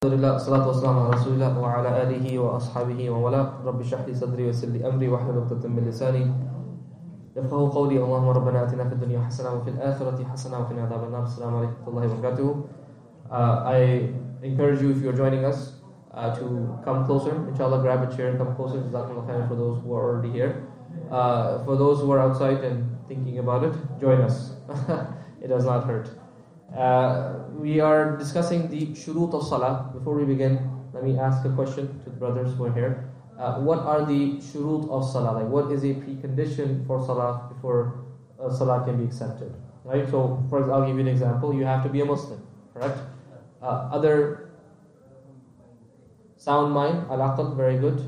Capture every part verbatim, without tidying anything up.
Alhamdulillah, salatu wassalamu ala rasulillah wa ala alihi wa ashabihi wa wala. Rabbi shrah li sadri wa yassir li amri wahlul 'uqdatan min lisani yafqahu qawli. Allahumma rabbana atina fid dunya hasanah wa fil akhirati hasanah wa qina adhaban nar. Assalamu alaykum wa rahmatullahi wa barakatuh. Uh, I encourage you, if you're joining us, uh, to come closer. Inshallah, grab a chair, come closer. Jazakumullah khairan for those who are already here. Uh, for those who are outside and thinking about it, join us. It does not hurt. Uh, we are discussing the shurut of salah. Before we begin, let me ask a question to the brothers who are here. Uh, what are the shurut of salah? Like, what is a precondition for salah before uh, salah can be accepted? Right. So, for example, I'll give you an example. You have to be a Muslim, correct? Uh, other sound mind, al-aql, very good.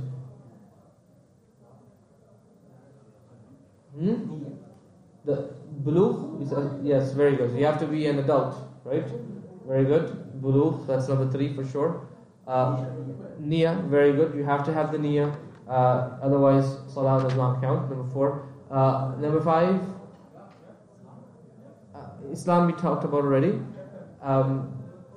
Hmm? The bulugh, yes, very good. You have to be an adult, right? Very good. Bulugh, that's number three for sure. Uh, Niyyah, very good. You have to have the niyyah, uh, otherwise salah does not count. Number four. Uh, number five, uh, Islam we talked about already. Um,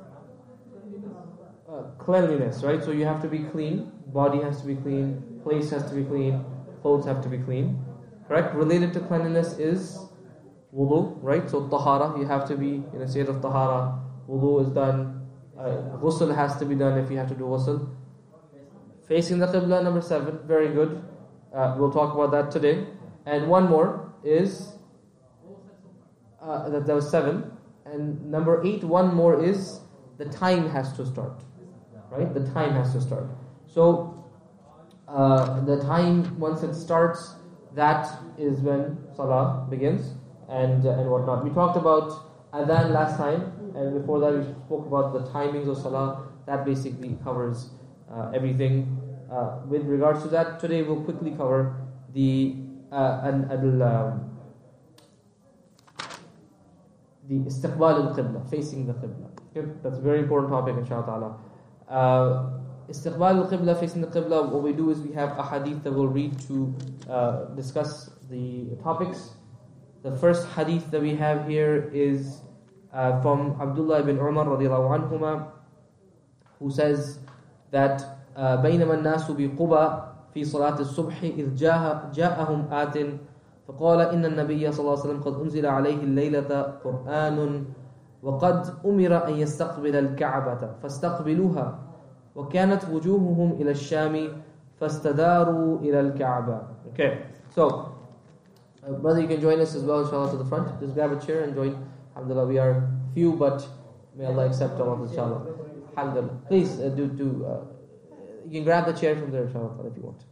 uh, cleanliness, right? So you have to be clean. Body has to be clean. Place has to be clean. Clothes have to be clean. Correct? Related to cleanliness is wudu, right? So tahara, you have to be in a state of tahara. Wudu is done. Uh, ghusl has to be done if you have to do ghusl. Facing the qibla, number seven, very good. Uh, we'll talk about that today. And one more is, uh, that, that was seven. And number eight, one more is the time has to start. Right? The time has to start. So, uh, the time, once it starts, that is when salah begins and uh, and whatnot. We talked about adhan last time, and before that we spoke about the timings of salah. That basically covers uh, everything. Uh, with regards to that, today we'll quickly cover the uh, an, an, um, the istiqbal al-qibla, facing the qibla. Okay? That's a very important topic, inshallah. Uh, Istiqbal al-Qibla, facing the Qibla, what we do is we have a hadith that we'll read to uh, discuss the topics. The first hadith that we have here is uh, from Abdullah ibn Umar radiallahu anhuma, who says that بينما الناس بقبى في صلاة الصبح إذ جاءهم آت فقال إن النبي صلى الله عليه وسلم قد أنزل عليه الليلة قرآن وقد أمر أن يستقبل الكعبة فاستقبلوها وكانت وجوههم إلى الشام فاستداروا إلى الكعبة. Okay, so uh, brother, you can join us as well, inshallah, to the front. Just grab a chair and join. Alhamdulillah, we are few, but may Allah accept all of us, inshallah. Alhamdulillah. Please uh, do do. Uh, you can grab the chair from there, inshallah, if you want.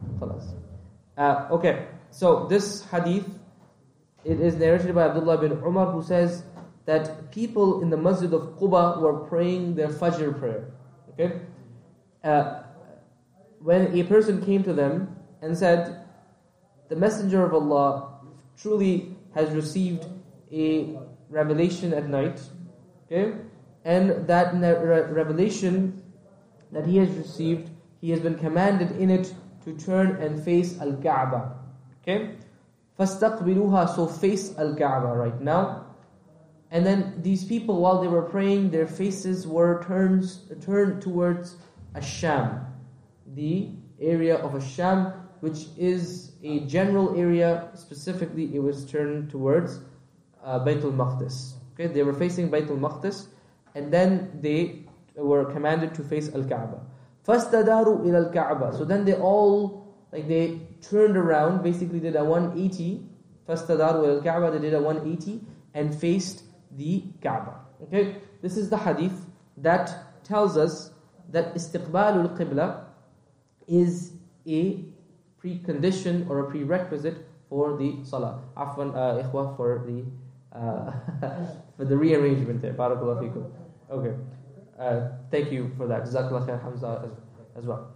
Uh, okay, so this hadith, it is narrated by Abdullah bin Umar, who says that people in the masjid of Quba were praying their Fajr prayer. Okay, uh, when a person came to them and said, the Messenger of Allah truly has received a revelation at night, okay, and that re- revelation that he has received, he has been commanded in it to turn and face Al-Kaaba. Okay, فَاسْتَقْبِلُوهَا, so face Al-Kaaba right now. And then these people, while they were praying, their faces were turned, turned towards Ash-Sham, the area of Ash-Sham, which is a general area. Specifically, it was turned towards uh, Baytul Maqdis. Okay, they were facing Baytul Maqdis, and then they were commanded to face Al-Kaaba. فَاسْتَدَارُوا إِلَى الْكَعْبَةِ, so then they all, like they turned around, basically did a one eighty. فَاسْتَدَارُوا إِلَى الْكَعْبَةِ, they did a one eighty and faced the Kaaba. Okay, this is the hadith that tells us that istiqbalul qibla is a precondition or a prerequisite for the salah. Afwan, uh, ikhwah, for the uh, for the rearrangement there. Barakallahu feekum. Okay, uh, thank you for that. Jazakallah khair, Hamza, as, as well.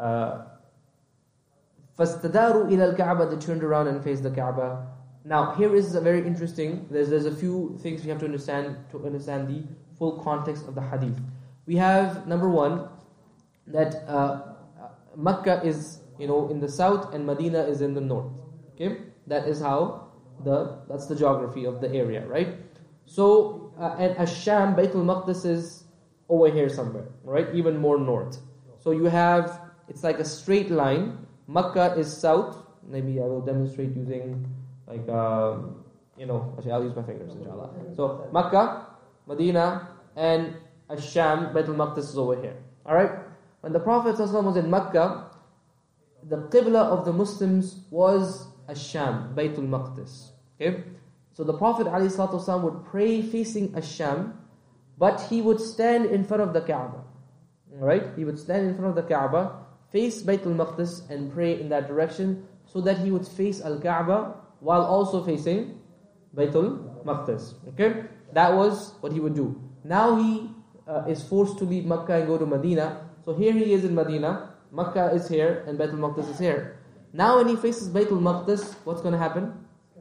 Fastadaru ila al-Kaaba, they turned around and faced the Kaaba. Now, here is a very interesting, there's, there's a few things we have to understand to understand the full context of the hadith. We have, number one, that uh, Makkah is, you know, in the south and Medina is in the north. Okay? That is how, the that's the geography of the area, right? So, uh, and Ash-Sham, Baytul Maqdis is over here somewhere, right? Even more north. So you have, it's like a straight line. Makkah is south. Maybe I will demonstrate using like, um, you know, actually I'll use my fingers, inshallah. So Makkah, Medina, and Ash-Sham, Baitul Maqdis is over here. Alright? When the Prophet ﷺ was in Makkah, the Qibla of the Muslims was Ash-Sham, Baitul Maqdis. Okay? So the Prophet ﷺ would pray facing Ash-Sham, but he would stand in front of the Kaaba. Alright? He would stand in front of the Kaaba, face Baitul Maqdis and pray in that direction, so that he would face Al-Kaaba while also facing Baitul Maqdis. Okay? That was what he would do. Now he uh, is forced to leave Makkah and go to Medina. So here he is in Medina, Makkah is here, and Baitul Maqdis is here. Now when he faces Baitul Maqdis, what's going to happen?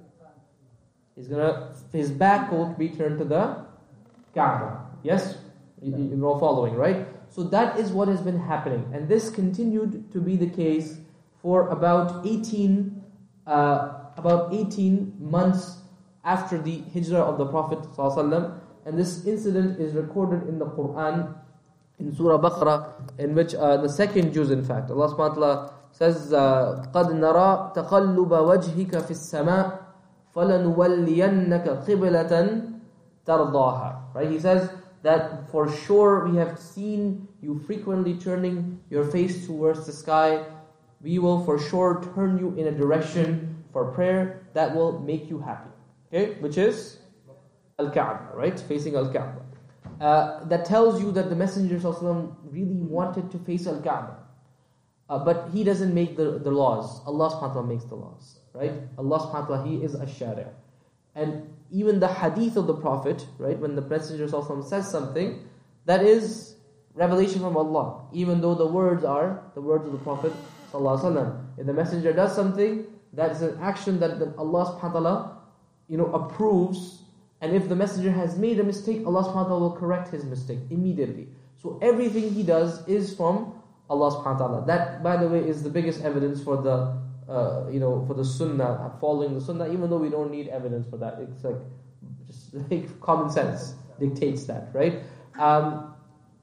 He's going to, his back will be turned to the Kaaba. Yes? You're all following, right? So that is what has been happening. And this continued to be the case for about eighteen, uh, about eighteen months after the hijrah of the Prophet ﷺ. And this incident is recorded in the Quran, in Surah Baqarah, in which uh, the second juz, in fact, Allah subhanahu wa ta'ala says, uh, قَدْ نَرَى تَقَلُّبَ وَجْهِكَ فِي السَّمَاءِ فَلَنُوَلِّيَنَّكَ قِبْلَةً تَرْضَاهَا. Right? He says that for sure we have seen you frequently turning your face towards the sky. We will for sure turn you in a direction for prayer that will make you happy. Okay? Which is Al-Kaaba, right? Facing Al-Kaaba. Uh, that tells you that the Messenger ﷺ really wanted to face Al-Kaaba. Uh, but he doesn't make the, the laws. Allah subhanahu wa ta'ala makes the laws. Right? Allah subhanahu wa ta'ala, He is Ash-Shari'. And even the hadith of the Prophet, right? When the Messenger ﷺ says something, that is revelation from Allah. Even though the words are the words of the Prophet ﷺ. If the Messenger does something, that is an action that Allah subhanahu wa ta'ala, you know, approves. And if the Messenger has made a mistake, Allah subhanahu wa ta'ala will correct his mistake immediately. So everything he does is from Allah subhanahu wa ta'ala. That, by the way, is the biggest evidence for the, uh, you know, for the sunnah, following the sunnah, even though we don't need evidence for that. It's like, just like common sense dictates that, right? Um,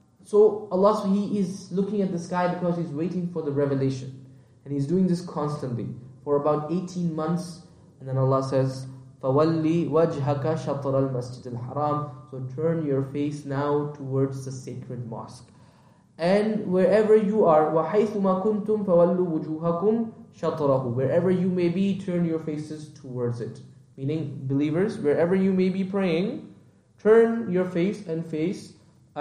so Allah, He is looking at the sky because He's waiting for the revelation. And He's doing this constantly for about eighteen months. And then Allah says, فَوَلِّ وَجْهَكَ شَطْرَ الْمَسْجِدِ الْحَرَامِ. So turn your face now towards the sacred mosque. And wherever you are, وَحَيْثُمَا كُنْتُمْ فَوَلُّوا وُجُوهَكُمْ شَطْرَهُ. Wherever you may be, turn your faces towards it. Meaning, believers, wherever you may be praying, turn your face and face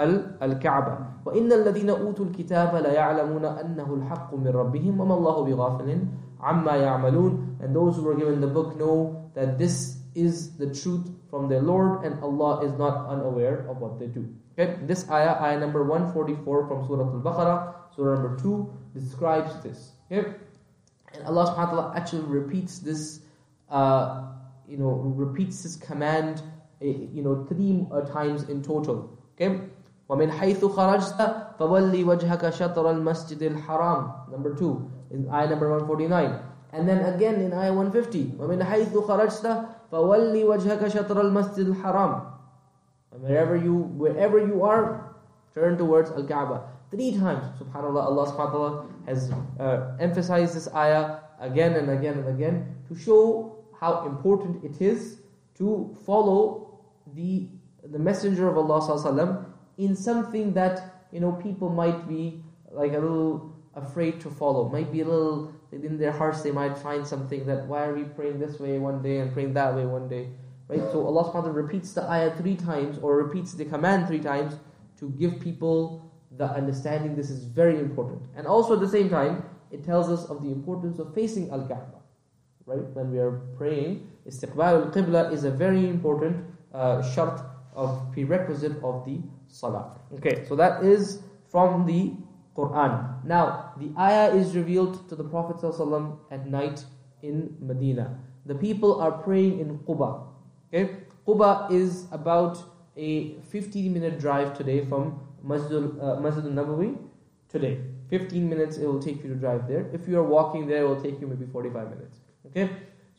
Al-Kaaba. وَإِنَّ الَّذِينَ أُوتُوا الْكِتَابَ لَيَعْلَمُونَ أَنَّهُ الْحَقُّ مِنْ رَبِّهِمْ وَمَا اللَّهُ بِغَافِلٍ عَمَّا يَعْمَلُونَ. And those who were given the book know that this is the truth from their Lord, and Allah is not unaware of what they do. Okay? This ayah, ayah number one forty-four from Surah Al-Baqarah, surah number two, describes this. Okay? And Allah subhanahu wa ta'ala actually repeats this, uh, you know, repeats this command, you know, three times in total. Okay? وَمِنْ حَيْثُ خَرَجْتَ فَوَلِّ وَجْهَكَ شَطْرَ الْمَسْجِدِ الْحَرَامِ. Number two, in ayah number one forty-nine. And then again in ayah one fifty. وَمِنْ حَيْثُ خَرَجْتَ فَوَلِّ وَجْهَكَ شَطْرَ الْمَسْجِدِ الْحَرَامِ. And wherever you, wherever you are, turn towards Al-Kaaba. Three times, subhanAllah, Allah subhanahu wa ta'ala has uh, emphasized this ayah again and again and again to show how important it is to follow the the Messenger of Allah sallallahu alaihi wasallam in something that, you know, people might be like a little afraid to follow. Might be a little, in their hearts they might find something that, why are we praying this way one day and praying that way one day? Right? So Allah subhanahu wa ta'ala repeats the ayah three times, or repeats the command three times to give people the understanding this is very important. And also at the same time, it tells us of the importance of facing Al-Kaaba. Right? When we are praying, Istiqbal al-Qibla is a very important uh, shart of prerequisite of the Salah. Okay, so that is from the Quran. Now, the ayah is revealed to the Prophet ﷺ at night in Medina. The people are praying in Quba. Okay, Quba is about a fifteen minute drive today from Masjid, uh, Masjid al-Nabawi today. fifteen minutes it will take you to drive there. If you are walking there, it will take you maybe forty-five minutes. Okay,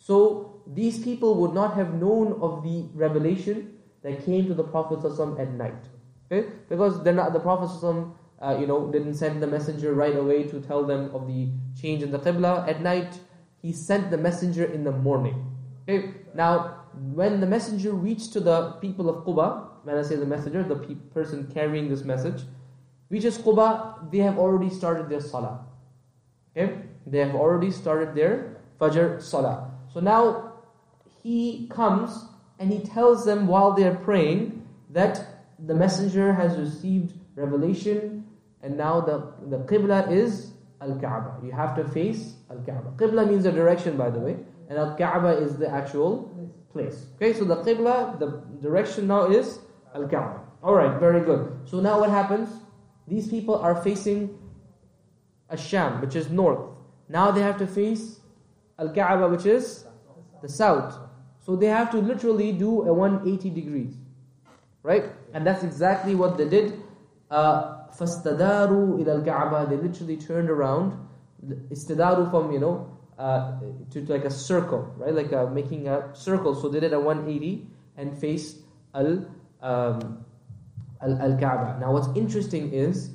so these people would not have known of the revelation that came to the Prophet ﷺ at night. Okay? Because they're not, the Prophet uh, you know, didn't send the messenger right away to tell them of the change in the Qibla. At night, he sent the messenger in the morning. Okay? Now, when the messenger reached to the people of Quba, when I say the messenger, the pe- person carrying this message, reaches Quba, they have already started their salah. Okay? They have already started their Fajr salah. So now, he comes and he tells them while they are praying that the messenger has received revelation and now the, the Qibla is Al-Kaaba. You have to face Al-Kaaba. Qibla means the direction, by the way, and Al-Kaaba is the actual place. Okay, so the Qibla, the direction now is Al-Kaaba. Alright, very good. So now what happens? These people are facing Ash-Sham, which is north. Now they have to face Al-Kaaba, which is the south. So they have to literally do a one hundred eighty degrees. Right? And that's exactly what they did. فَاسْتَدَارُوا إِلَى الْكَعْبَةِ They literally turned around. Istidaru from, you know, uh, to, to like a circle, right? Like a, making a circle. So they did a one hundred eighty and faced al, um, al, al-Kaaba. Now what's interesting is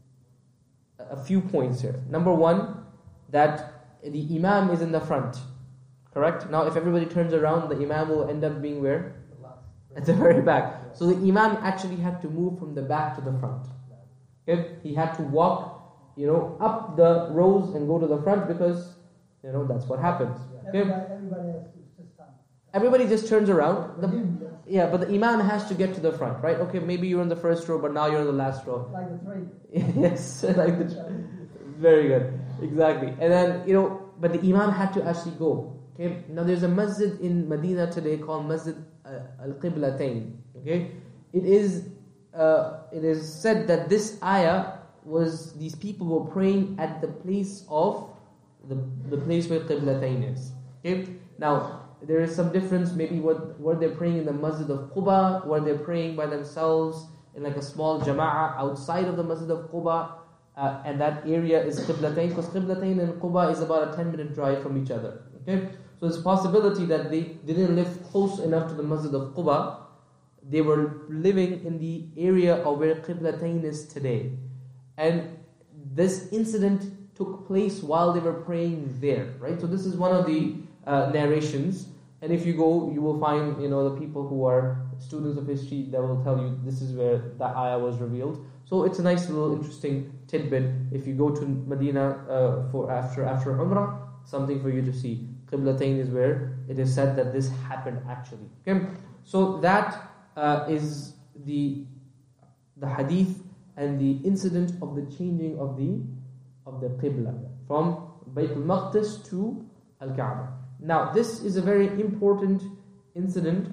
a few points here. Number one, that the Imam is in the front. Correct? Now if everybody turns around, the Imam will end up being where? At the very back. So the Imam actually had to move from the back to the front. Okay? He had to walk, you know, up the rows and go to the front because, you know, that's what happens. Okay? Everybody, everybody else is just stand. Everybody just turns around. The, yeah, but the Imam has to get to the front, right? Okay, maybe you're in the first row, but now you're in the last row. Like the three. Yes, like the very good. Exactly. And then, you know, but the Imam had to actually go. Okay? Now there's a masjid in Medina today called Masjid Al-Qiblatayn. Okay? It is uh, it is said that this ayah was, these people were praying at the place of the, the place where Qiblatayn is. Okay? Now, there is some difference, maybe what were they praying in the Masjid of Quba, were they praying by themselves in like a small jama'ah outside of the Masjid of Quba, uh, and that area is Qiblatayn, because Qiblatayn and Quba is about a ten minute drive from each other. Okay? So there's a possibility that they didn't live close enough to the Masjid of Quba. They were living in the area of where Qiblatayn is today. And this incident took place while they were praying there, right? So this is one of the uh, narrations. And if you go, you will find, you know, the people who are students of history that will tell you this is where that ayah was revealed. So it's a nice little interesting tidbit. If you go to Medina uh, for after after Umrah, something for you to see. Qiblatayn is where it is said that this happened actually. Okay, so that uh, is the the hadith and the incident of the changing of the of the Qibla from Bayt al-Maqdis to Al-Kaaba. Now, this is a very important incident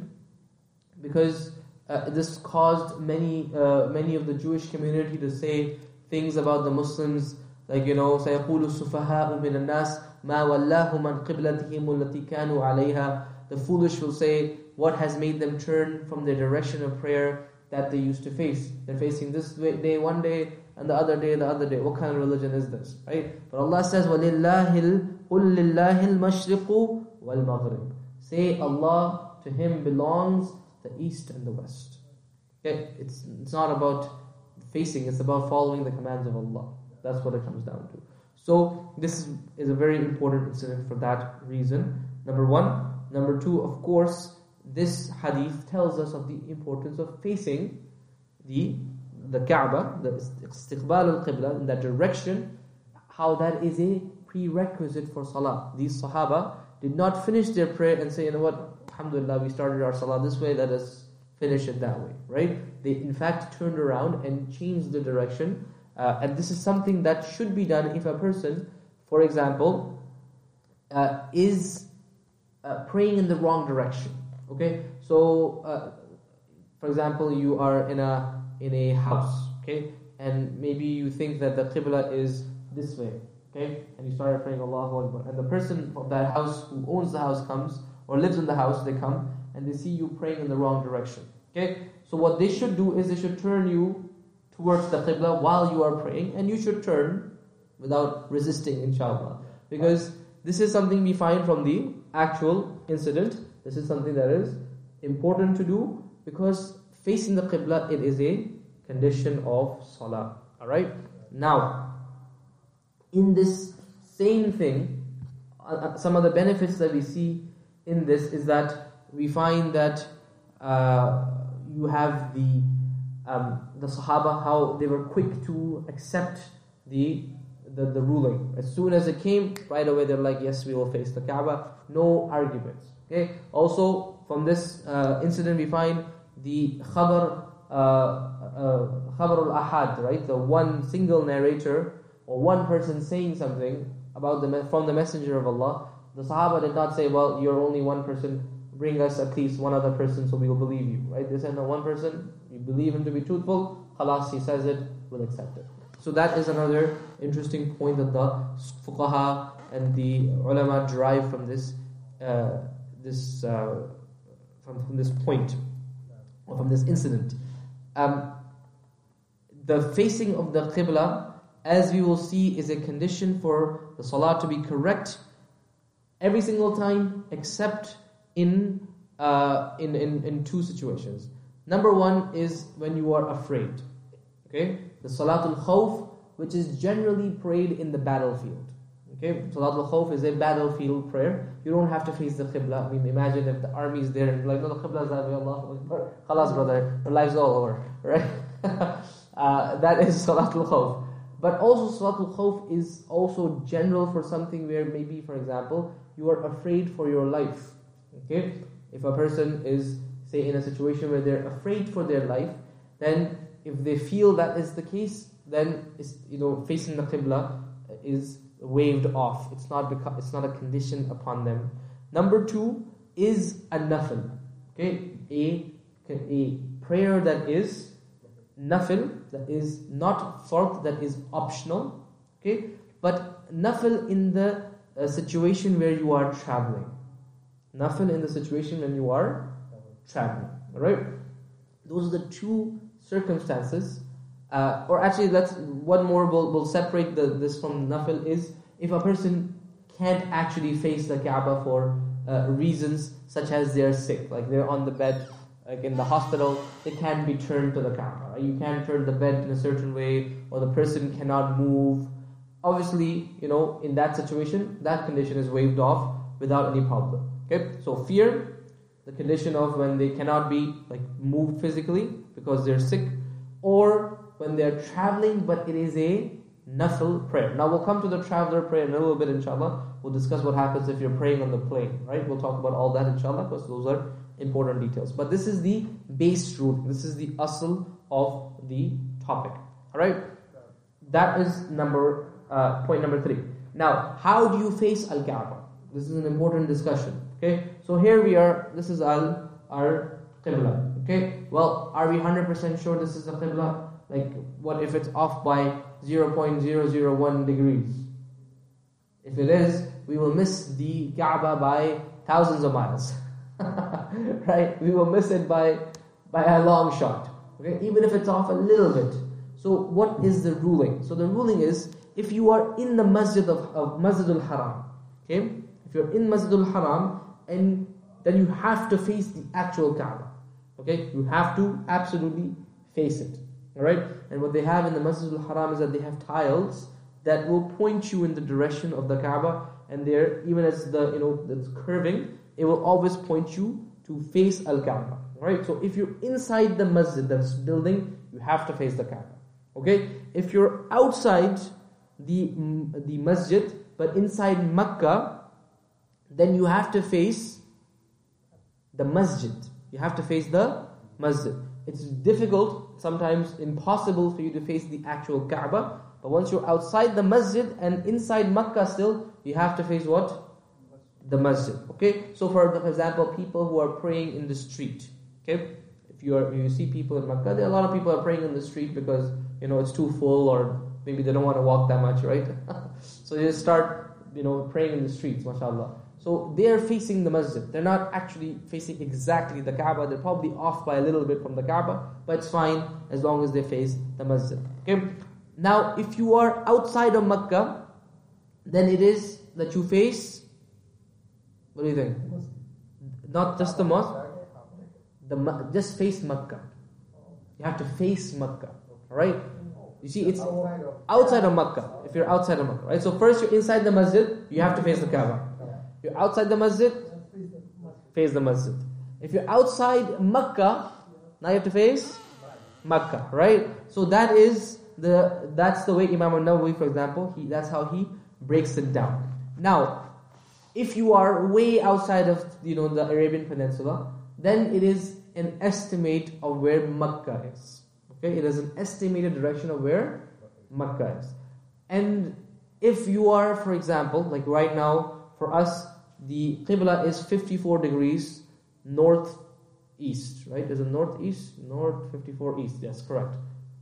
because uh, this caused many uh, many of the Jewish community to say things about the Muslims, like, you know, سَيَقُولُ السُّفَهَاءُ مِنَ النَّاسِ مَا وَلَّاهُمْ عَنْ قِبْلَتِهِمُ الَّتِي كَانُوا عَلَيْهَا. The foolish will say, what has made them turn from their direction of prayer that they used to face? They're facing this day one day, and the other day the other day. What kind of religion is this? Right? But Allah says, وَلِلَّهِ قُلْ لِلَّهِ الْمَشْرِقُ وَالْمَغْرِبُ. Say, Allah, to Him belongs the east and the west. Okay? It's, it's not about facing, it's about following the commands of Allah. That's what it comes down to. So this is, is a very important incident for that reason. Number one. Number two, of course, this hadith tells us of the importance of facing the the Kaaba, the istiqbal al-Qibla, in that direction, how that is a prerequisite for Salah. These Sahaba did not finish their prayer and say, you know what, alhamdulillah, we started our Salah this way, let us finish it that way, right? They in fact turned around and changed the direction. Uh, and this is something that should be done if a person, for example, uh, is uh, praying in the wrong direction. Okay, so uh, for example, you are in a in a house, okay, and maybe you think that the Qibla is this way, okay, and you started praying Allahu Akbar, and the person of that house who owns the house comes or lives in the house, they come and they see you praying in the wrong direction. Okay, so what they should do is they should turn you towards the Qibla while you are praying, and you should turn without resisting, inshallah, because this is something we find from the actual incident. This is something that is important to do, because facing the Qibla, it is a condition of salah. Alright? Now, in this same thing, uh, some of the benefits that we see in this is that we find that uh, you have the um, the Sahaba, how they were quick to accept the, the the ruling. As soon as it came, right away they're like, yes, we will face the Kaaba. No arguments. Okay. Also, from this uh, incident, we find the khabar, uh, uh, khabar al-ahad, right? The one single narrator or one person saying something about the from the Messenger of Allah. The Sahaba did not say, well, you're only one person, bring us at least one other person so we will believe you, right? They said, no, one person, you believe him to be truthful, khalas, he says it, we'll accept it. So that is another interesting point that the fuqaha and the ulama derive from this uh, this uh, from, from this point, or from this incident. Um, the facing of the qibla, as we will see, is a condition for the salah to be correct every single time, except in uh, in, in in two situations. Number one is when you are afraid. Okay, the Salatul Khawf, which is generally prayed in the battlefield. Okay, Salatul Khawf is a battlefield prayer. You don't have to face the Qibla. I mean, imagine if the army is there and like, no, the Qibla is that way, Allahu Akbar. Khalas, brother, your life's all over, right? uh, that is Salatul Khawf. But also Salatul Khawf is also general for something where maybe, for example, you are afraid for your life. Okay, if a person is, say, in a situation where they're afraid for their life, then if they feel that is the case, then it's, you know, facing the Qibla is waived off. It's not beca- it's not a condition upon them. Number two is a nafil. Okay, a a prayer that is nafil, that is not fard, that is optional. Okay, but nafil in the uh, situation where you are traveling. Nafil in the situation when you are traveling. Alright? Those are the two circumstances. Uh, or actually, let's one more will will separate the, this from nafil is if a person can't actually face the Kaaba for uh, reasons such as they're sick, like they're on the bed, like in the hospital, they can't be turned to the Kaaba. Right? You can't turn the bed in a certain way, or the person cannot move. Obviously, you know, in that situation, that condition is waived off without any problem. Okay, so fear, the condition of when they cannot be like moved physically because they're sick, or when they're traveling, but it is a nafil prayer. Now we'll come to the traveler prayer in a little bit, inshallah. We'll discuss what happens if you're praying on the plane, right? We'll talk about all that, inshallah, because those are important details. But this is the base rule. This is the asl of the topic. Alright? That is number uh, point number three. Now, how do you face Al-Kaaba? This is an important discussion. Okay? So here we are, this is al our Qibla. Okay? Well, are we one hundred percent sure this is the Qibla? Like, what if it's off by zero point zero zero one degrees? If it is, we will miss the Kaaba by thousands of miles. Right? We will miss it by by a long shot. Okay? Even if it's off a little bit. So what is the ruling? So the ruling is, if you are in the masjid of, of Masjid al-Haram, okay? If you're in Masjid al-Haram, and then you have to face the actual Kaaba. Okay? You have to absolutely face it. Alright? And what they have in the Masjid al-Haram is that they have tiles that will point you in the direction of the Kaaba, and there, even as the, you know, it's curving, it will always point you to face al-Kaaba. Alright? So if you're inside the masjid, that's building, you have to face the Kaaba. Okay? If you're outside the, the masjid, but inside Makkah, then you have to face the masjid. You have to face the masjid. It's difficult, sometimes impossible for you to face the actual Kaaba. But once you're outside the masjid and inside Makkah still, you have to face what? The masjid. Okay? So for example, people who are praying in the street. Okay? If you are, you see people in Makkah, there are a lot of people are praying in the street because, you know, it's too full, or maybe they don't want to walk that much, right? So they just start, you know, praying in the streets, mashallah. So they are facing the masjid. They're not actually facing exactly the Kaaba. They're probably off by a little bit from the Kaaba, but it's fine as long as they face the masjid. Okay? Now, if you are outside of Makkah, then it is that you face, what do you think? Not just the mosque, the just face Makkah. You have to face Makkah. Alright? You see, it's outside of Makkah. If you're outside of Makkah, right? So first you're inside the masjid, you have to face the Kaaba. You're outside the masjid, face the masjid. If you're outside Makkah, now you have to face Makkah, right? So that is the that's the way Imam al-Nawawi, for example, he that's how he breaks it down. Now, if you are way outside of, you know, the Arabian Peninsula, then it is an estimate of where Makkah is. Okay, it is an estimated direction of where Makkah is. And if you are, for example, like right now, for us, the Qibla is fifty-four degrees northeast, right? Is it northeast? North fifty-four east, yes, correct.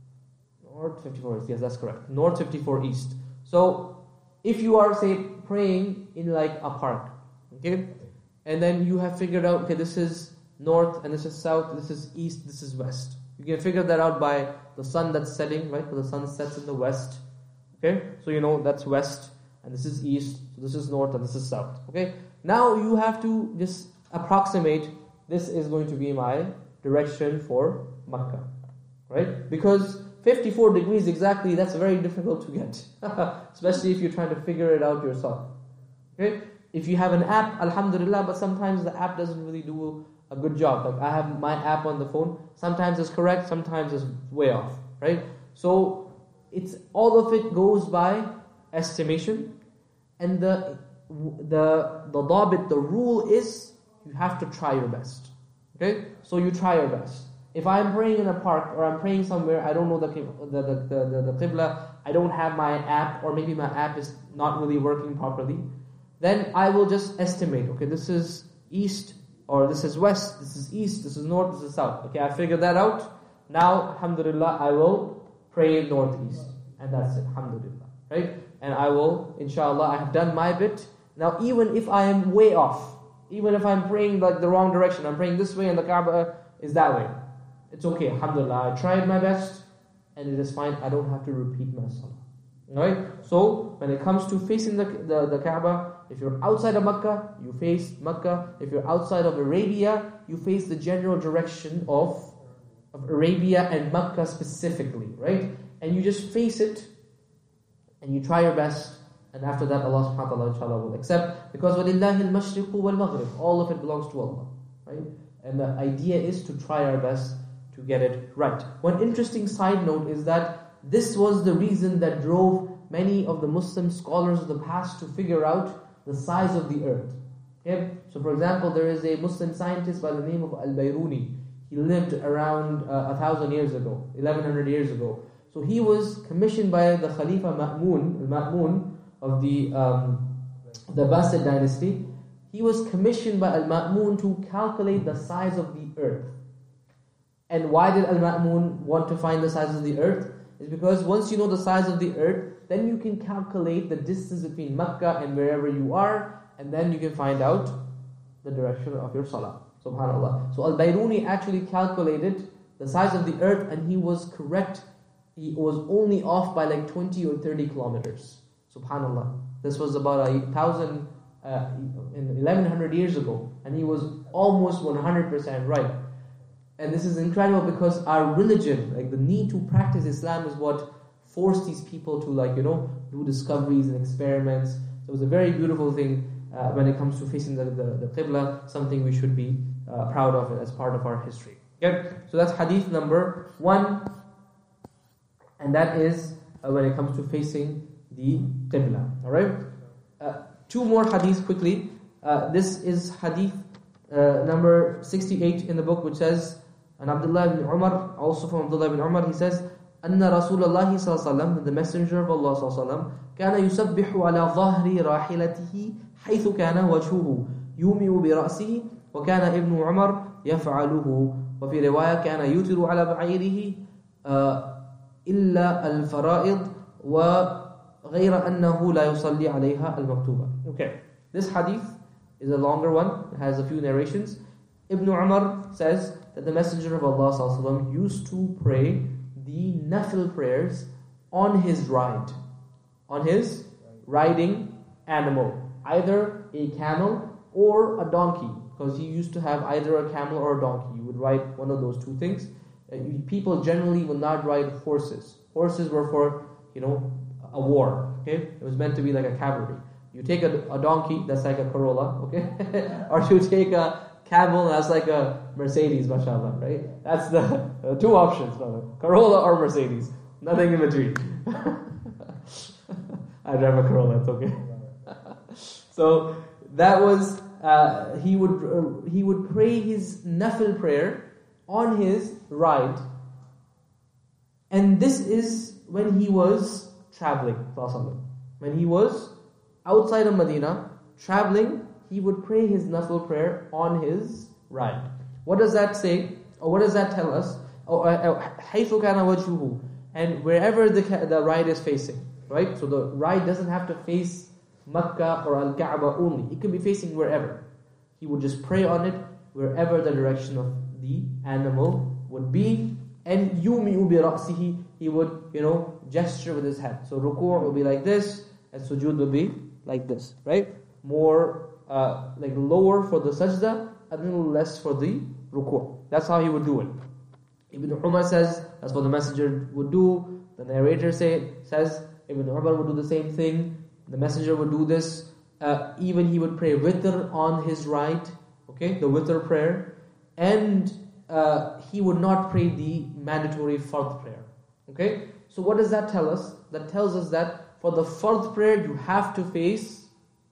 North fifty-four east, yes, that's correct. North fifty-four east. So, if you are, say, praying in like a park, okay? And then you have figured out, okay, this is north, and this is south, this is east, this is west. You can figure that out by the sun that's setting, right? Because the sun sets in the west. Okay? So you know that's west, and this is east, so this is north, and this is south. Okay? Now you have to just approximate, this is going to be my direction for Makkah. Right? Because fifty-four degrees exactly, that's very difficult to get. Especially if you're trying to figure it out yourself. Okay? If you have an app, alhamdulillah, but sometimes the app doesn't really do a good job. Like I have my app on the phone. Sometimes it's correct, sometimes it's way off, right? So it's all of it goes by estimation, and the the the dabit, the rule is you have to try your best. Okay, so you try your best. If I'm praying in a park or I'm praying somewhere, I don't know the the the the, the, the qibla, I don't have my app, or maybe my app is not really working properly, then I will just estimate. Okay, this is east. Or this is west, this is east, this is north, this is south. Okay, I figured that out. Now, alhamdulillah, I will pray northeast. And that's it, alhamdulillah. Right? And I will, inshallah, I have done my bit. Now, even if I am way off, even if I'm praying like the wrong direction, I'm praying this way and the Kaaba is that way, it's okay, alhamdulillah. I tried my best and it is fine. I don't have to repeat my salah. Right? So, when it comes to facing the, the, the Kaaba, if you're outside of Makkah, you face Makkah. If you're outside of Arabia, you face the general direction of, of Arabia and Makkah specifically, right? And you just face it, and you try your best, and after that Allah subhanahu wa ta'ala inshallah will accept, because وَلِلَّهِ الْمَشْرِقُ وَالْمَغْرِبُ, all of it belongs to Allah, right? And the idea is to try our best to get it right. One interesting side note is that this was the reason that drove many of the Muslim scholars of the past to figure out the size of the earth. Okay? So for example, there is a Muslim scientist by the name of Al-Bayruni. He lived around uh, a thousand years ago, eleven hundred years ago. So he was commissioned by the Khalifa Ma'mun, Al-Ma'mun of the um, the Abbasid dynasty. He was commissioned by Al-Ma'mun to calculate the size of the earth. And why did Al-Ma'mun want to find the size of the earth? It's because once you know the size of the earth, then you can calculate the distance between Makkah and wherever you are, and then you can find out the direction of your salah. Subhanallah. So Al-Bayruni actually calculated the size of the earth, and he was correct. He was only off by like twenty or thirty kilometers. Subhanallah. This was about a thousand, uh, in eleven hundred years ago, and he was almost one hundred percent right. And this is incredible because our religion, like the need to practice Islam, is what forced these people to, like, you know, do discoveries and experiments. So it was a very beautiful thing uh, when it comes to facing the, the, the Qibla, something we should be uh, proud of as part of our history. Okay? So that's hadith number one, and that is uh, when it comes to facing the Qibla. Alright? Uh, two more hadiths quickly. Uh, this is hadith uh, number sixty-eight in the book, which says, and Abdullah ibn Umar, also from Abdullah ibn Umar, he says, أن رسول الله صلى الله عليه وسلم, the messenger of Allah صلى الله عليه وسلم, كان يسبح على ظهر راحلته حيث كان وجهه يومئ برأسه وكان ابن عمر يفعله وفي رواية كان يوتر على بعيره إلا الفرائض وغير أنه لا يصلي عليها المكتوبة. Okay, this hadith is a longer one. It has a few narrations. Ibn Umar says that the messenger of Allah صلى الله عليه وسلم used to pray the nafil prayers on his ride, on his riding animal, either a camel or a donkey, because he used to have either a camel or a donkey. He would ride one of those two things. uh, people generally will not ride horses. Horses were for, you know, a war, okay? It was meant to be like a cavalry. You take a, a donkey, that's like a Corolla, okay? Or you take a camel, that's like a Mercedes, mashallah, right? That's the uh, two options, brother. Corolla or Mercedes. Nothing in between. I drive a Corolla, it's okay. So that was, uh, he would uh, he would pray his nafil prayer on his ride. And this is when he was traveling, when he was outside of Medina, traveling, he would pray his nafil prayer on his ride. What does that say? Or what does that tell us? حَيْثُ كَانَ وَجْهُهُ, and wherever the the ride is facing, right? So the ride doesn't have to face Makkah or Al-Kaaba only. It could be facing wherever. He would just pray on it wherever the direction of the animal would be. And yumi'u bi ra'sihi, he would, you know, gesture with his head. So ruku' will be like this, and sujood will be like this, right? More uh, like lower for the sajda, and a little less for the ruku'. That's how he would do it. Ibn Umar says that's what the messenger would do. The narrator say says Ibn Umar would do the same thing. The messenger would do this. Uh, even he would pray witr on his right, okay, the witr prayer, and uh, he would not pray the mandatory fard prayer. Okay, so what does that tell us? That tells us that for the fard prayer you have to face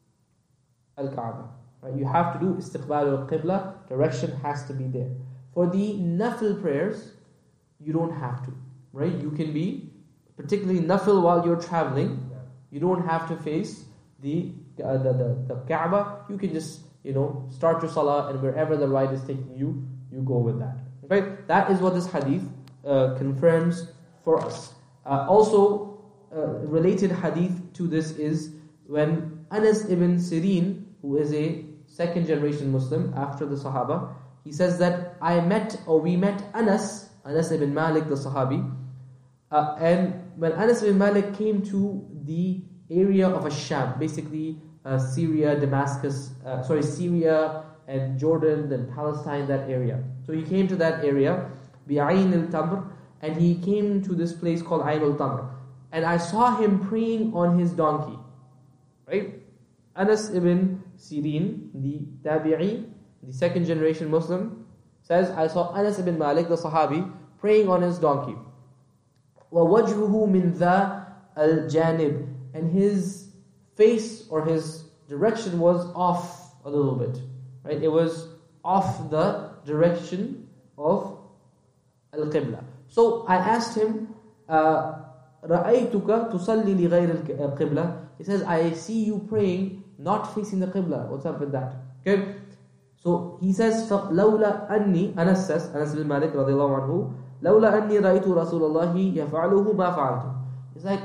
Al-Kaaba. Right? You have to do istiqbal al-qibla. Direction has to be there. For the nafil prayers, you don't have to. Right? You can be, particularly nafil while you're traveling. You don't have to face the uh, the, the the Kaaba. You can just, you know, start your salah, and wherever the ride is taking you, you go with that. Okay, that is what this hadith uh, confirms for us. Uh, also, uh, related hadith to this is when Anas ibn Sirin, who is a second generation Muslim after the Sahaba, he says that I met or we met Anas, Anas ibn Malik, the Sahabi, uh, and when Anas ibn Malik came to the area of Ash-Sham, basically uh, Syria, Damascus, uh, sorry, Syria and Jordan, then Palestine, that area. So he came to that area, Bi'ayn al-Tamr, and he came to this place called Ayn al-Tamr. And I saw him praying on his donkey. Right? Anas ibn Sirin, the Tabi'i, the second generation Muslim, says, I saw Anas ibn Malik, the Sahabi, praying on his donkey. وَوَجْهُهُ مِنْ ذَا الْجَانِبِ, and his face or his direction was off a little bit. Right? It was off the direction of Al-Qibla. So I asked him, uh, رَأَيْتُكَ تُصَلِّي لِغَيْرِ الْقِبْلَةِ. He says, I see you praying not facing the Qibla. What's up with that? Okay. So he says, لَوْلَا أَنِّي, Anas says, Anas bin Malik radiallahu anhu, لَوْلَا أَنِّي رَأَيْتُ رَسُولَ اللَّهِ يَفْعَلُهُ مَا فَعَلْتُ. He's like,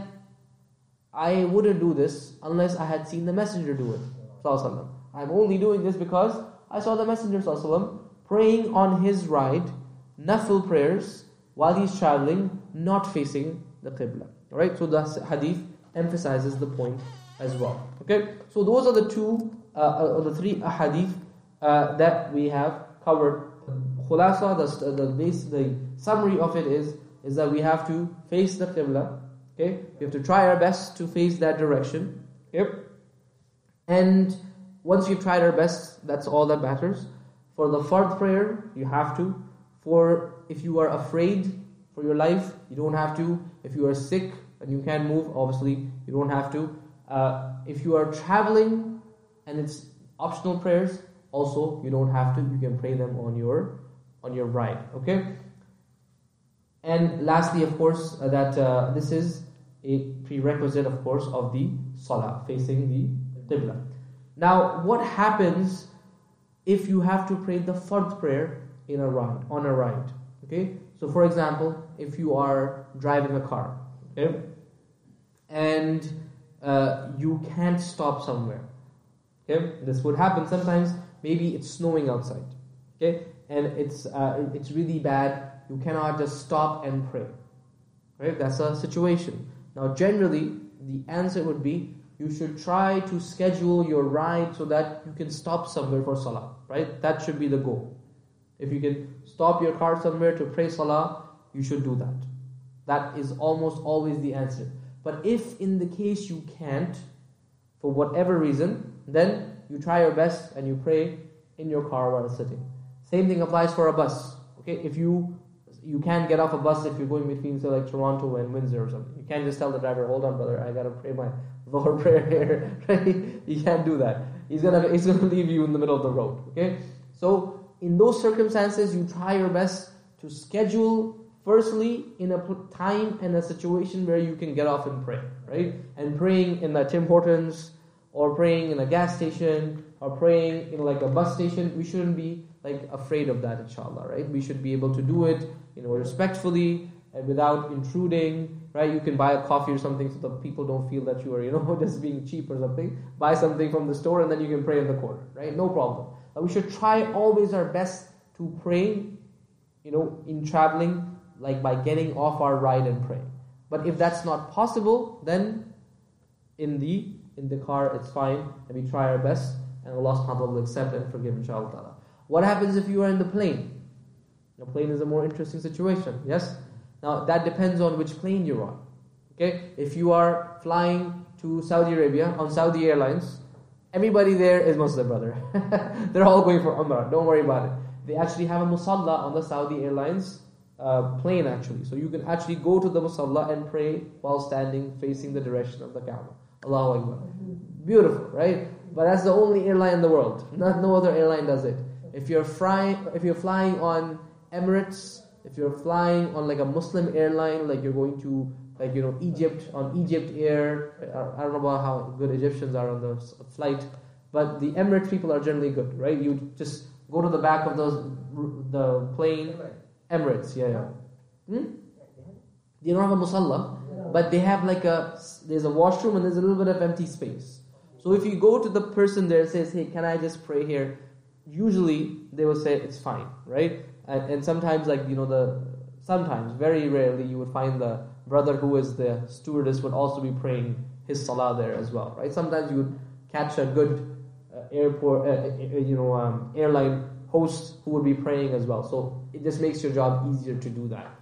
I wouldn't do this unless I had seen the messenger do it. I'm only doing this because I saw the messenger praying on his ride, nafil prayers, while he's traveling, not facing the Qibla. Alright, so the hadith emphasizes the point as well. Okay, so those are the two, uh, uh, the three hadith uh, that we have covered. Khulasa, the, the base, the summary of it is, is that we have to face the Qibla. Okay, we have to try our best to face that direction. Yep. And once you've tried our best, that's all that matters. For the fard prayer, you have to. For if you are afraid for your life, you don't have to. If you are sick and you can't move, obviously, you don't have to. Uh, if you are traveling and it's optional prayers, also you don't have to. You can pray them on your on your ride. Okay. And lastly, of course, uh, that uh, this is a prerequisite, of course, of the salah, facing the Qibla. Now, what happens if you have to pray the fard prayer in a ride, on a ride? Okay, so for example, if you are driving a car, okay, and uh, you can't stop somewhere, okay, this would happen sometimes. Maybe it's snowing outside, okay, and it's uh, it's really bad. You cannot just stop and pray. Right? That's a situation. Now, generally, the answer would be you should try to schedule your ride so that you can stop somewhere for salah. Right? That should be the goal. If you can stop your car somewhere to pray salah, you should do that. That is almost always the answer. But if in the case you can't, for whatever reason, then you try your best and you pray in your car while sitting. Same thing applies for a bus. Okay, if you you can't get off a bus if you're going between, say, like Toronto and Windsor or something. You can't just tell the driver, "Hold on, brother, I gotta pray my Dhuhr prayer here." Right? You can't do that. He's gonna he's gonna leave you in the middle of the road. Okay, so in those circumstances, you try your best to schedule. Firstly, in a time and a situation where you can get off and pray, right? And praying in the Tim Hortons, or praying in a gas station, or praying in like a bus station, we shouldn't be like afraid of that, inshallah, right? We should be able to do it, you know, respectfully and without intruding, right? You can buy a coffee or something so that people don't feel that you are, you know, just being cheap or something. Buy something from the store and then you can pray in the corner, right? No problem. But we should try always our best to pray, you know, in traveling, like by getting off our ride and praying. But if that's not possible, then in the in the car it's fine, and we try our best, and Allah subhanahu wa ta'ala will accept and forgive, inshallah ta'ala. What happens if you are in the plane? The plane is a more interesting situation, yes? Now that depends on which plane you're on. Okay? If you are flying to Saudi Arabia on Saudi Airlines, everybody there is Muslim, brother. They're all going for Umrah, don't worry about it. They actually have a musalla on the Saudi Airlines Uh, plane actually, so you can actually go to the musalla and pray while standing facing the direction of the Kaaba. Allahu Akbar. Beautiful, right? But that's the only airline in the world. Not no other airline does it. If you're flying, if you're flying on Emirates, if you're flying on like a Muslim airline, like you're going to like you know Egypt on Egypt Air. I don't know about how good Egyptians are on the flight, but the Emirates people are generally good, right? You just go to the back of those the plane. Emirates, yeah, yeah. Hmm? They don't have a musalla, but they have like a, there's a washroom and there's a little bit of empty space. So if you go to the person there and says, "Hey, can I just pray here?" Usually they will say it's fine, right? And, and sometimes like, you know, the, sometimes, very rarely you would find the brother who is the stewardess would also be praying his salah there as well, right? Sometimes you would catch a good uh, airport, uh, you know, um, airline host who would be praying as well. So it just makes your job easier to do that.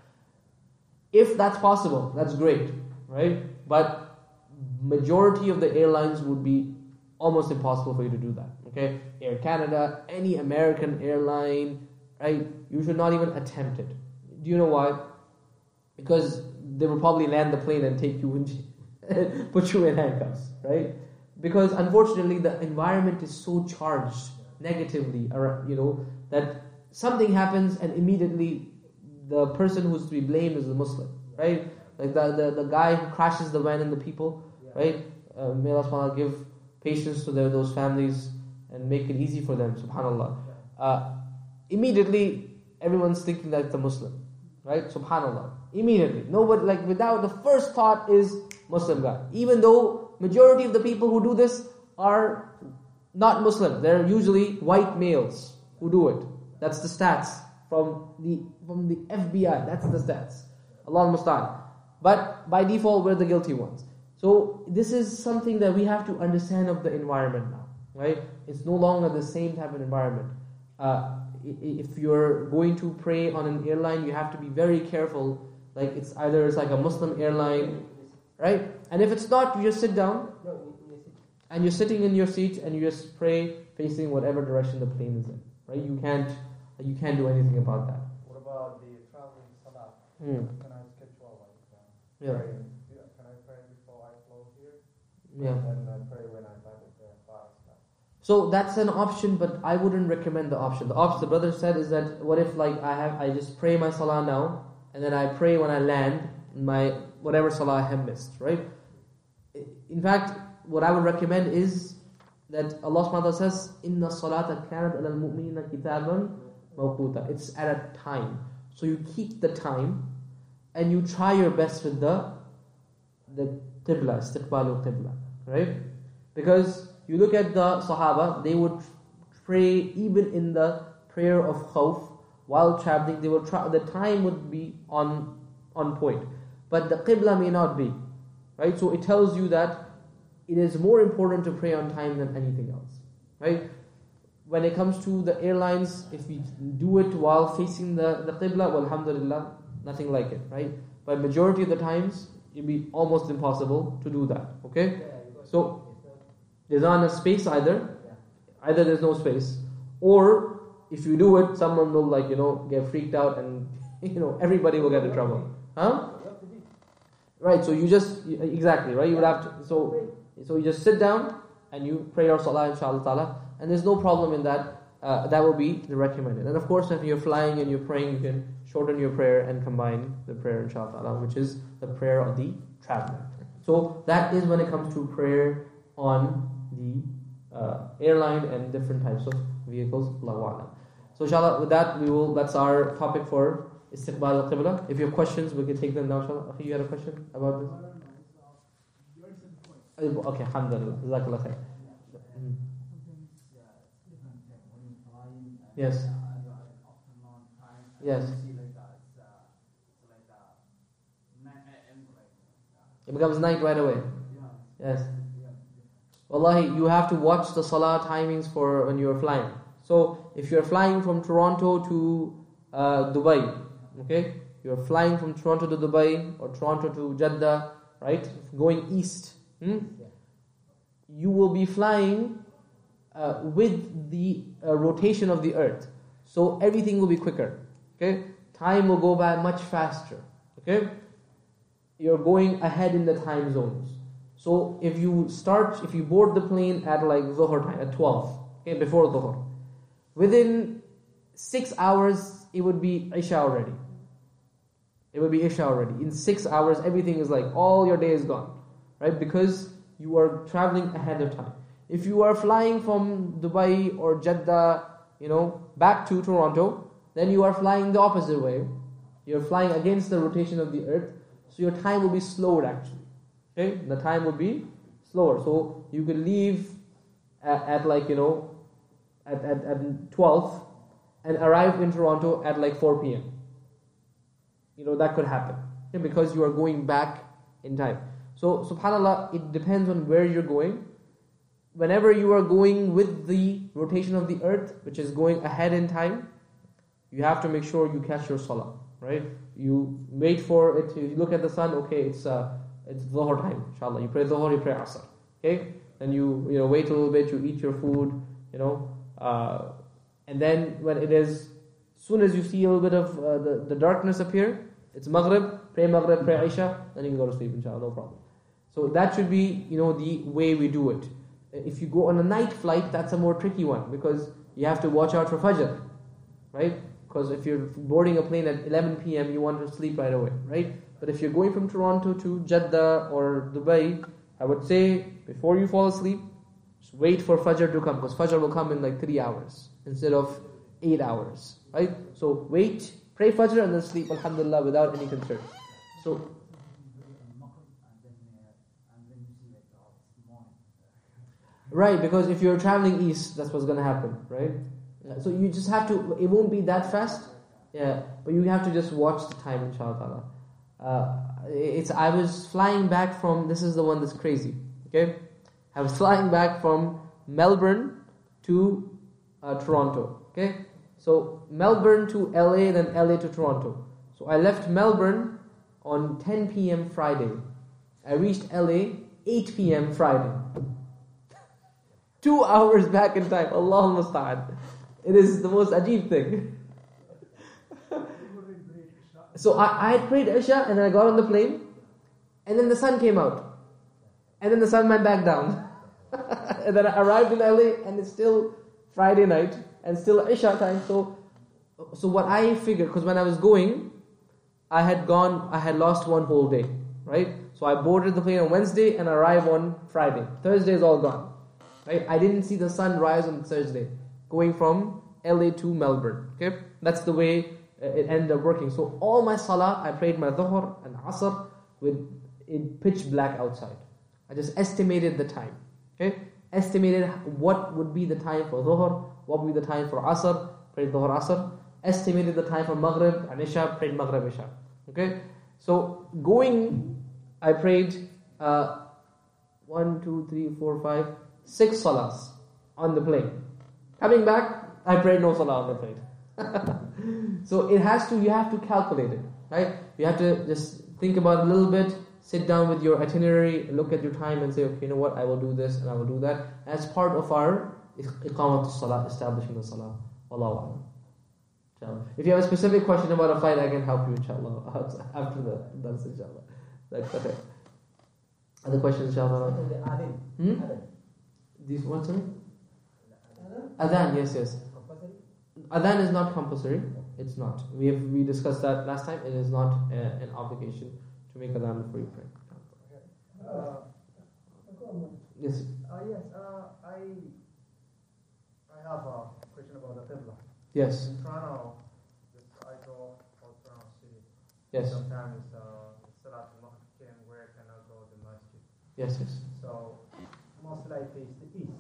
If that's possible, that's great, right? But majority of the airlines would be almost impossible for you to do that, okay? Air Canada, any American airline, right? You should not even attempt it. Do you know why? Because they will probably land the plane and take you in, put you in handcuffs, right? Because unfortunately the environment is so charged negatively, or you know, that something happens and immediately the person who's to be blamed is the Muslim, right? Like the, the, the guy who crashes the van and the people, right? Uh, may Allah subhanahu wa ta'ala give patience to their, those families and make it easy for them, subhanAllah. Uh, immediately, everyone's thinking that it's a Muslim, right? Subhanallah. Immediately. Nobody, like without, the first thought is Muslim guy. Even though majority of the people who do this are not Muslim. They're usually white males who do it. That's the stats from the from the F B I. That's the stats. Allah musta'an. But by default, we're the guilty ones. So this is something that we have to understand of the environment now, right? It's no longer the same type of environment. Uh, if you're going to pray on an airline, you have to be very careful. Like it's either it's like a Muslim airline, right? And if it's not, you just sit down. And you're sitting in your seat and you just pray facing whatever direction the plane is in, right? You can't, you can't do anything about that. What about the traveling salah? Mm. Can I schedule like uh, Yeah. pray? Can I pray before I flow here? Yeah. And then pray when I landed there fast. So that's an option, but I wouldn't recommend the option. The option the brother said is that what if like I have I just pray my salah now and then I pray when I land my whatever salah I have missed, right? In fact, what I would recommend is that Allah subhanahu wa ta'ala says, Inna salata kanat ala al-mu'minina kitaban mawquta. It's at a time. So you keep the time and you try your best with the the qibla, istiqbalul qibla, right? Because you look at the Sahaba, they would pray even in the prayer of khawf while traveling. They would try, the time would be on on point, but the qibla may not be, right? So it tells you that it is more important to pray on time than anything else, right? When it comes to the airlines, if we do it while facing the, the qibla, well, alhamdulillah, nothing like it, right? But majority of the times, it'd be almost impossible to do that, okay? So, there's not enough space either. Either there's no space, or if you do it, someone will like, you know, get freaked out and, you know, everybody will get in trouble. Huh? Right, so you just, exactly, right? You would have to, so, so you just sit down and you pray your salah, inshallah ta'ala, and there's no problem in that. Uh, that will be the recommended. And of course, if you're flying and you're praying, you can shorten your prayer and combine the prayer, inshallah ta'ala, which is the prayer of the traveler. So that is when it comes to prayer on the uh, airline and different types of vehicles. Allahu a'lam. So inshallah, with that, we will, that's our topic for istiqbal al-qibla. If you have questions, we can take them now, inshallah. Akhi, you had a question about this? Okay, alhamdulillah. Jazakallah khair. Mm. Yes. Yes. It becomes night right away. Yes. Wallahi, you have to watch the salah timings for when you're flying. So, if you're flying from Toronto to uh, Dubai, okay? You're flying from Toronto to Dubai or Toronto to Jeddah, right? Going east. Hmm? You will be flying uh, with the uh, rotation of the earth. So, everything will be quicker. Okay? Time will go by much faster. Okay? You're going ahead in the time zones. So if you start, if you board the plane at like Dhuhr time, at twelve, okay, before Dhuhr, within six hours, it would be Isha already. It would be Isha already. In six hours, everything is like, all your day is gone, right? Because you are traveling ahead of time. If you are flying from Dubai or Jeddah, you know, back to Toronto, then you are flying the opposite way. You're flying against the rotation of the earth, so your time will be slowed actually. Okay, the time will be slower. So you could leave at, at like, you know, at, at, at twelve and arrive in Toronto at like four p.m. You know, that could happen. Okay, because you are going back in time. So, subhanAllah, it depends on where you're going. Whenever you are going with the rotation of the earth, which is going ahead in time, you have to make sure you catch your salah, right? You wait for it, you look at the sun, okay, it's uh, it's Dhuhr time, inshallah. You pray Dhuhr, you pray Asr, okay? Then you, you know, wait a little bit, you eat your food, you know, uh, and then when it is, as soon as you see a little bit of uh, the, the darkness appear, it's Maghrib, pray Maghrib, pray Isha, then you can go to sleep, inshallah, no problem. So that should be, you know, the way we do it. If you go on a night flight, that's a more tricky one, because you have to watch out for Fajr, right? Because if you're boarding a plane at eleven p.m., you want to sleep right away, right? But if you're going from Toronto to Jeddah or Dubai, I would say, before you fall asleep, just wait for Fajr to come, because Fajr will come in like three hours instead of eight hours, right? So wait, pray Fajr and then sleep, alhamdulillah, without any concern. So, right, because if you're traveling east, that's what's going to happen, right? So you just have to, it won't be that fast, yeah, but you have to just watch the time, inshallah. Uh, it's, I was flying back from, this is the one that's crazy, okay? I was flying back from Melbourne to uh, Toronto, okay? So Melbourne to L A, then L A to Toronto. So I left Melbourne on ten p.m. Friday. I reached L A eight p.m. Friday. Two hours back in time, Allah musta'an. It is the most ajib thing. So I, I had prayed Isha and then I got on the plane and then the sun came out. And then the sun went back down. And then I arrived in L A and it's still Friday night and still Isha time. So, so what I figured, because when I was going, I had gone, I had lost one whole day, right? So I boarded the plane on Wednesday and arrived on Friday. Thursday is all gone. Right? I didn't see the sun rise on Thursday, going from L A to Melbourne. Okay, that's the way it ended up working. So all my salah, I prayed my Dhuhr and Asr with in pitch black outside. I just estimated the time. Okay, estimated what would be the time for Dhuhr, what would be the time for Asr, prayed Dhuhr Asr. Estimated the time for Maghrib and Isha, prayed Maghrib Isha. Okay, so going, I prayed uh, one, two, three, four, five. Six salahs on the plane. Coming back, I prayed no salah on the plane. So it has to, you have to calculate it. right? You have to just think about it a little bit, sit down with your itinerary, look at your time and say, okay, you know what, I will do this and I will do that. As part of our iqamat as-salah, establishing the salah. Wallahu a'lam. If you have a specific question about a flight, I can help you, inshallah, after the dance, inshallah. That's okay. Other questions, inshallah? Hmm? These ones, sorry? Adhan, yes, yes. Adhan is not compulsory. It's not. We have we discussed that last time. It is not uh, an obligation to make adhan before you pray. Uh, Yes. uh, yes, uh, I I have a question about the Qibla. Yes. In Toronto, this, I go all around city. Yes. Sometimes uh, Salat al-Maghrib came where I cannot go to the masjid. Yes. Yes. So mostly I face the east.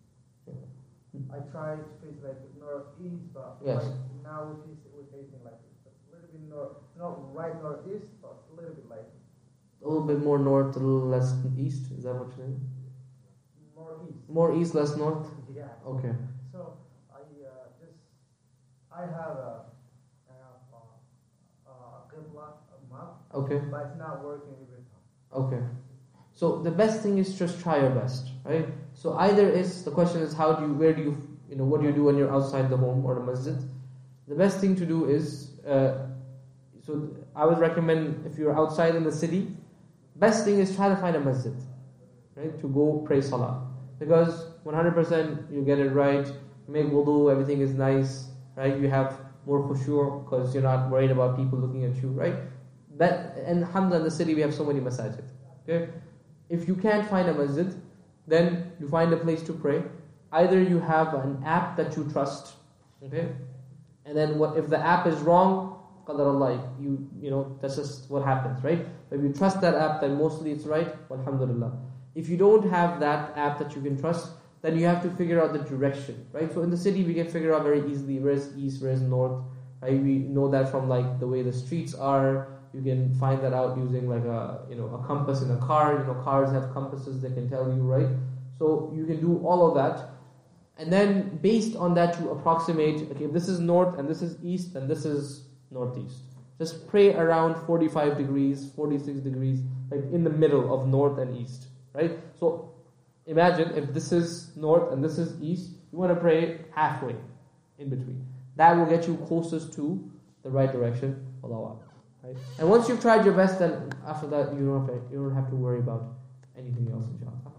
I try to face like northeast, but Yes. like now we face we're facing like a little bit north, not right northeast, but a little bit like A little bit more north, a little less east. Is that what you're saying? more east. More east, less north. Yeah. Okay. So I uh, just I have a I have a, a Qibla map, Okay. but it's not working every time. Okay. So the best thing is just try your best, right? So either is the question is how do you, where do you, you know, what do you do when you're outside the home or the masjid? The best thing to do is, uh, so I would recommend if you're outside in the city, best thing is try to find a masjid, right? To go pray salah, because one hundred percent you get it right. You make wudu, everything is nice, right? You have more khushu' because you're not worried about people looking at you, right? That and alhamdulillah, in the city we have so many masajid. Okay. If you can't find a masjid, then you find a place to pray. Either you have an app that you trust, okay, and then what if the app is wrong? Qadarullah, you you know that's just what happens, right? If you trust that app, then mostly it's right. Alhamdulillah. If you don't have that app that you can trust, then you have to figure out the direction, right? So in the city we can figure out very easily where is east, where is north, right? We know that from like the way the streets are. You can find that out using like a you know a compass in a car. You know cars have compasses that can tell you, right? So you can do all of that, and then based on that you approximate. Okay, if this is north and this is east, and this is northeast. Just pray around forty-five degrees, forty-six degrees, like in the middle of north and east, right? So imagine if this is north and this is east, you want to pray halfway in between. That will get you closest to the right direction. Allahu Akbar. Right? And once you've tried your best, then after that you don't have to, you don't have to worry about anything else, inshallah.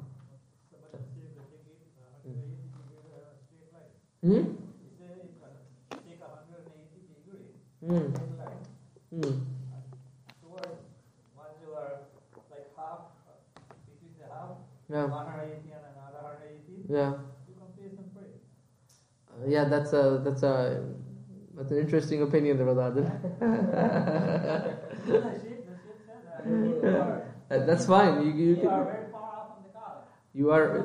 Hmm? Hmm. Hmm. Yeah. Yeah. Uh, yeah, that's a that's a that's an interesting opinion, brother. Uh, that's fine. You you, you are very far off from the car. You are.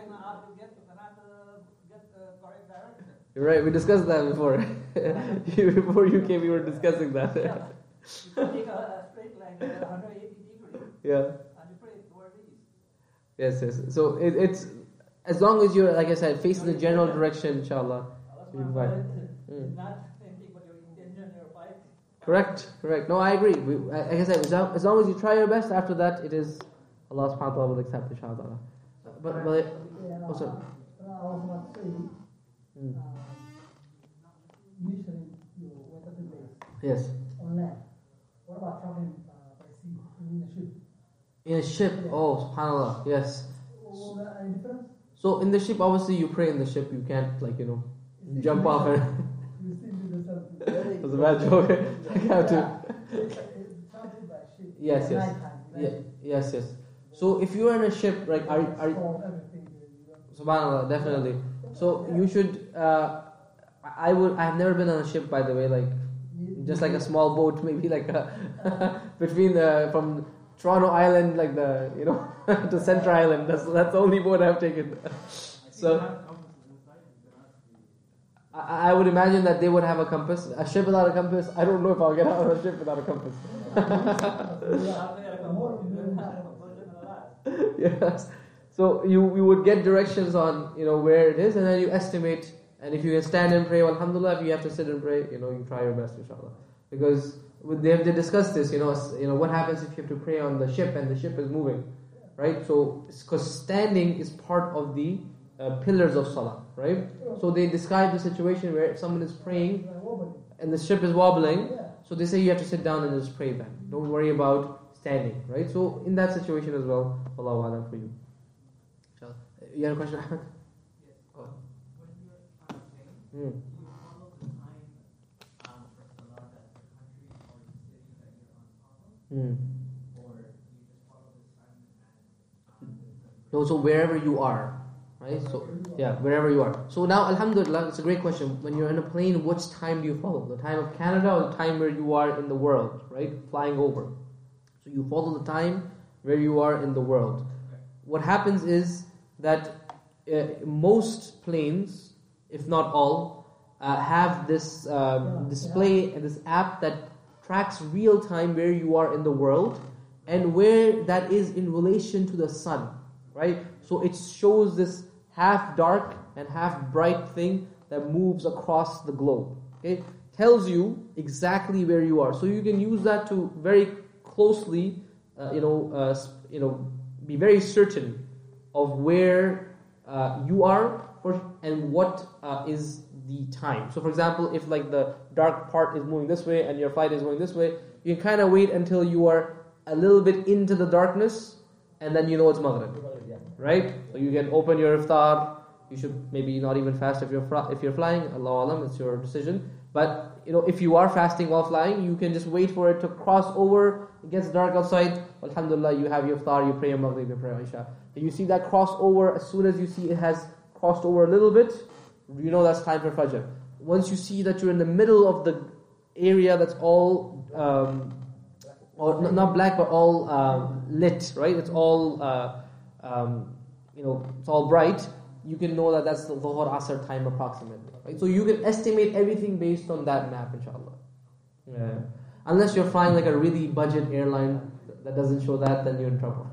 You're right. We discussed that before. Before you came, we were discussing that. Yeah. You take a straight line, one hundred eighty degrees. Yeah. And you pray towards east. Yes, yes. So it, it's as long as you're, like I said, facing the general direction, inshallah, you'll be fine. Mm. Not anything but your intention, your fight. Correct, correct. No, I agree. We, like I said, as long, as long as you try your best, after that, it is Allah subhanahu wa ta'ala will accept, inshallah. But, but Yeah, oh, sorry. uh, I was about to say, Mm. uh, usually you went up the base Yes. on land. What about traveling uh, by sea in a ship? In a ship, oh, subhanallah, yes. Was there any difference? So in the ship, obviously, you pray in the ship. You can't, like, you know, You still jump do off the- and. You still do the something. It was a bad joke. I have to. Traveling by ship. Yes, at yes. nighttime, Yeah, right? yes, yes. So if you are in a ship, like, are are Storm, everything, you know. subhanallah, definitely. So you should. Uh, I would. I have never been on a ship, by the way. Like, just like a small boat, maybe like a between the from Toronto Island, like the you know to Centre Island. That's that's the only boat I've taken. So I, I would imagine that they would have a compass. A ship without a compass, I don't know if I'll get out of a ship without a compass. Yes. So you you would get directions on you know where it is, and then you estimate. And if you can stand and pray, well, alhamdulillah. If you have to sit and pray, you know you try your best, inshallah. Because they have they discussed this. You know, s- you know what happens if you have to pray on the ship and the ship is moving, right? So, because standing is part of the uh, pillars of salah, right? So they describe the situation where if someone is praying and the ship is wobbling, so they say you have to sit down and just pray then. Don't worry about standing, right? So in that situation as well, Allahu A'lam for you. Inshallah. You have a question, Ahmed? Yes. Oh. When you're fasting, Hmm. do you follow the time um, for salah that the country or the city that you're on top of, Hmm. or do you just follow the sun and um, the, No, so wherever you are, right? So yeah, wherever you are. So now, alhamdulillah, it's a great question. When you're in a plane, which time do you follow? The time of Canada or the time where you are in the world, right? Flying over. So you follow the time where you are in the world. What happens is that uh, most planes, if not all, uh, have this uh, display and this app that tracks real time where you are in the world and where that is in relation to the sun, right? So it shows this half dark and half bright thing that moves across the globe. Okay, tells you exactly where you are. So you can use that to very closely, uh, you know, uh, you know, be very certain of where uh, you are for, and what uh, is the time. So, for example, if like the dark part is moving this way and your flight is going this way, you can kind of wait until you are a little bit into the darkness, and then you know it's Maghrib, right? So you can open your iftar. You should maybe not even fast if you're fr- if you're flying. Allahu Alam, it's your decision. But you know, if you are fasting while flying, you can just wait for it to cross over. It gets dark outside. Alhamdulillah, you have your iftar, you pray your Maghrib, you pray your Isha. And you see that cross over. As soon as you see it has crossed over a little bit, you know that's time for Fajr. Once you see that you're in the middle of the area that's all, um, or n- not black, but all um, lit, right? It's all, uh, um, you know, it's all bright. You can know that that's the Dhuhr Asr time approximately, right? So you can estimate everything based on that map, inshallah. Yeah. Unless you're flying like a really budget airline that doesn't show that, then you're in trouble.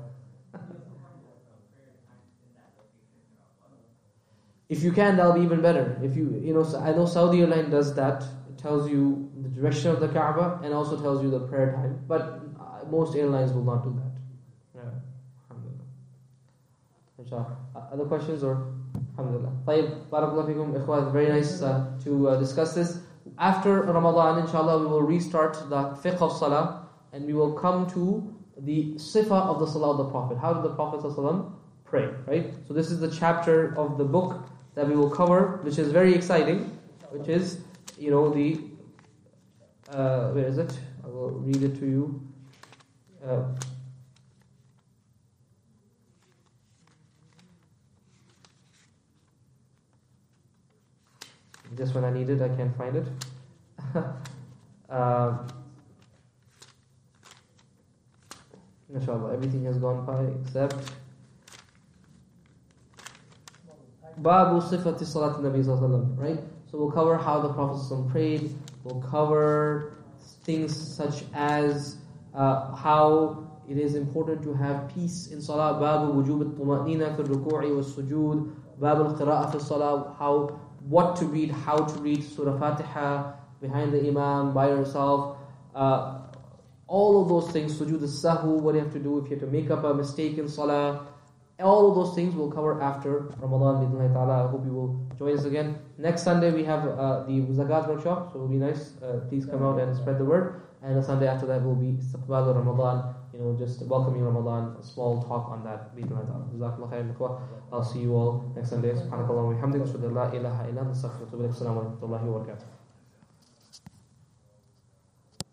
If you can, that'll be even better. If you, you know, I know Saudi Airline does that. It tells you the direction of the Kaaba and also tells you the prayer time. But uh, most airlines will not do that. Yeah. Alhamdulillah. Inshallah. Uh, other questions or? Alhamdulillah. Tayyib. Barakallahu fikum, ikhwan. Very nice uh, to uh, discuss this. After Ramadan, inshallah, we will restart the fiqh of salah and we will come to the sifa of the salah of the Prophet. How did the Prophet ﷺ pray, right? So this is the chapter of the book that we will cover, which is very exciting, which is, you know, the, uh, where is it? I will read it to you. Uh, just when I need it, I can't find it. uh, inshallah, everything has gone by except Babu Sifati Salat Nabi Sallallahu Alaihi Wasallam, right? So we'll cover how the Prophet ﷺ prayed. We'll cover things such as uh, how it is important to have peace in Salah. Babu Wujub al-Tuma'nina fi al-Ruku'i was-Sujud. Babu al-Qira'ah fi Salah. How, what to read, how to read Surah Fatiha behind the Imam, by yourself. Uh, all of those things. Sujud al-Sahu. What do you have to do if you have to make up a mistake in Salah? All of those things we'll cover after Ramadan, bid'Allah ta'ala. I hope you will join us again. Next Sunday we have uh, the Zakat workshop, so it will be nice. Uh, please come out and spread the word. And the Sunday after that will be Istiqbal Ramadan, you know, just welcoming Ramadan, a small talk on that, bid'Allah ta'ala. Jazakallah khairan ikhwah. I'll see you all next Sunday. Subhanakallah wa bihamdika, ashhadu an la ilaha illa anta, astaghfiruka wa atubu ilaik. Assalamu alaikum wa rahmatullahi wa barakatuh.